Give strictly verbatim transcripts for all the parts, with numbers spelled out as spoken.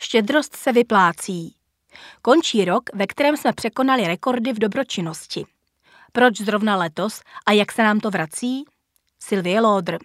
Štědrost se vyplácí. Končí rok, ve kterém jsme překonali rekordy v dobročinnosti. Proč zrovna letos a jak se nám to vrací? Sylvie Lauder.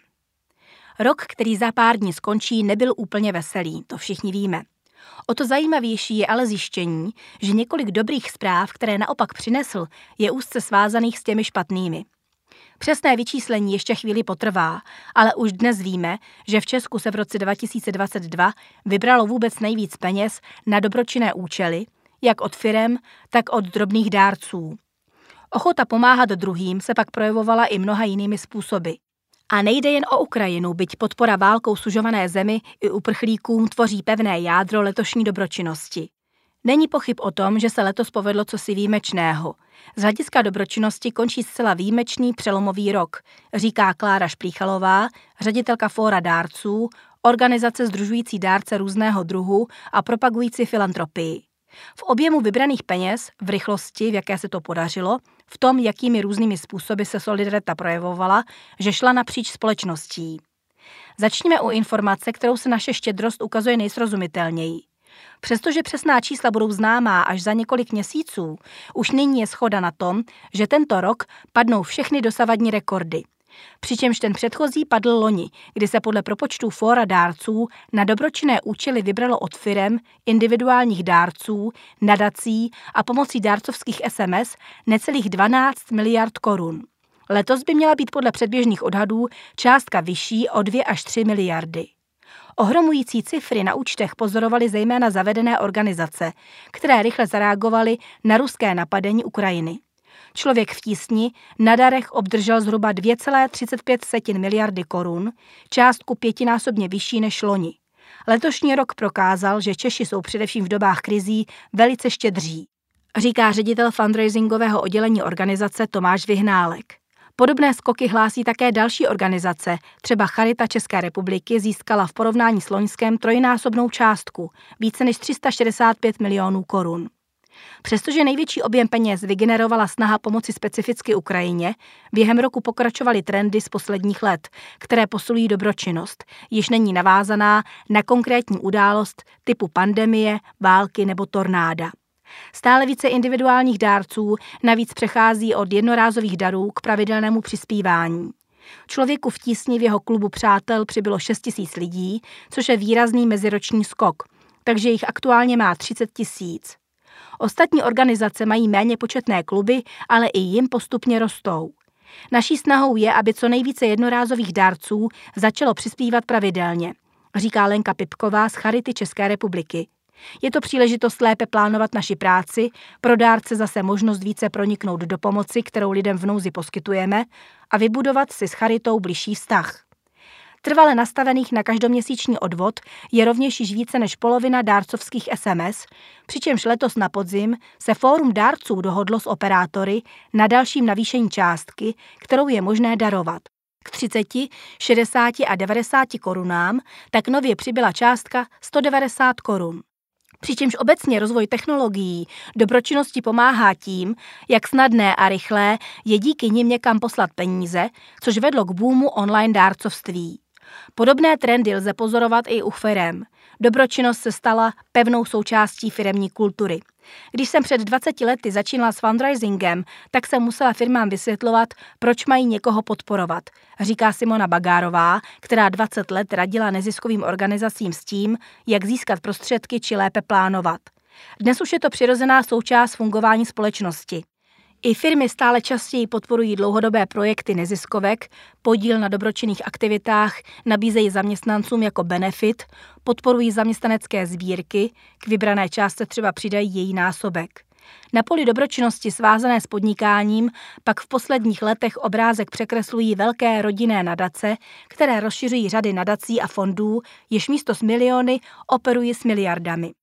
Rok, který za pár dní skončí, nebyl úplně veselý, to všichni víme. O to zajímavější je ale zjištění, že několik dobrých zpráv, které naopak přinesl, je úzce svázaných s těmi špatnými. Přesné vyčíslení ještě chvíli potrvá, ale už dnes víme, že v Česku se v roce dva tisíce dvacet dva vybralo vůbec nejvíc peněz na dobročinné účely, jak od firem, tak od drobných dárců. Ochota pomáhat druhým se pak projevovala i mnoha jinými způsoby. A nejde jen o Ukrajinu, byť podpora válkou sužované zemi i uprchlíkům tvoří pevné jádro letošní dobročinnosti. Není pochyb o tom, že se letos povedlo cosi výjimečného. Z hlediska dobročinnosti končí zcela výjimečný přelomový rok, říká Klára Šplíchalová, ředitelka Fóra dárců, organizace sdružující dárce různého druhu a propagující filantropii. V objemu vybraných peněz, v rychlosti, v jaké se to podařilo, v tom, jakými různými způsoby se solidarita projevovala, že šla napříč společností. Začněme u informace, kterou se naše štědrost ukazuje nejsrozumitelněji. Přestože přesná čísla budou známá až za několik měsíců, už nyní je shoda na tom, že tento rok padnou všechny dosavadní rekordy. Přičemž ten předchozí padl loni, kdy se podle propočtů Fóra dárců na dobročinné účely vybralo od firem, individuálních dárců, nadací a pomocí dárcovských es em es necelých dvanáct miliard korun. Letos by měla být podle předběžných odhadů částka vyšší o dvě až tři miliardy. Ohromující cifry na účtech pozorovaly zejména zavedené organizace, které rychle zareagovaly na ruské napadení Ukrajiny. Člověk v tísni na darech obdržel zhruba dvě celé třicet pět miliardy korun, částku pětinásobně vyšší než loni. Letošní rok prokázal, že Češi jsou především v dobách krizí velice štědří, říká ředitel fundraisingového oddělení organizace Tomáš Vyhnálek. Podobné skoky hlásí také další organizace, třeba Charita České republiky získala v porovnání s loňskem trojnásobnou částku, více než tři sta šedesát pět milionů korun. Přestože největší objem peněz vygenerovala snaha pomoci specificky Ukrajině, během roku pokračovaly trendy z posledních let, které posilují dobročinnost, již není navázaná na konkrétní událost typu pandemie, války nebo tornáda. Stále více individuálních dárců navíc přechází od jednorázových darů k pravidelnému přispívání. Člověku v tísni v jeho klubu přátel přibylo šest tisíc lidí, což je výrazný meziroční skok, takže jich aktuálně má třicet tisíc. Ostatní organizace mají méně početné kluby, ale i jim postupně rostou. Naší snahou je, aby co nejvíce jednorázových dárců začalo přispívat pravidelně, říká Lenka Pipková z Charity České republiky. Je to příležitost lépe plánovat naši práci, pro dárce zase možnost více proniknout do pomoci, kterou lidem v nouzi poskytujeme, a vybudovat si s Charitou bližší vztah. Trvale nastavených na každoměsíční odvod je rovněž již více než polovina dárcovských es em es, přičemž letos na podzim se Fórum dárců dohodlo s operátory na dalším navýšení částky, kterou je možné darovat. K třiceti, šedesáti a devadesáti korunám tak nově přibyla částka sto devadesát korun. Přičemž obecně rozvoj technologií dobročinnosti pomáhá tím, jak snadné a rychlé je díky nim někam poslat peníze, což vedlo k boomu online dárcovství. Podobné trendy lze pozorovat i u firem. Dobročinnost se stala pevnou součástí firemní kultury. Když jsem před dvaceti lety začínala s fundraisingem, tak jsem musela firmám vysvětlovat, proč mají někoho podporovat, říká Simona Bagárová, která dvacet let radila neziskovým organizacím s tím, jak získat prostředky či lépe plánovat. Dnes už je to přirozená součást fungování společnosti. I firmy stále častěji podporují dlouhodobé projekty neziskovek, podíl na dobročinných aktivitách nabízejí zaměstnancům jako benefit, podporují zaměstnanecké sbírky, k vybrané částce třeba přidají její násobek. Na poli dobročinnosti svázané s podnikáním pak v posledních letech obrázek překreslují velké rodinné nadace, které rozšiřují řady nadací a fondů, jež místo s miliony operují s miliardami.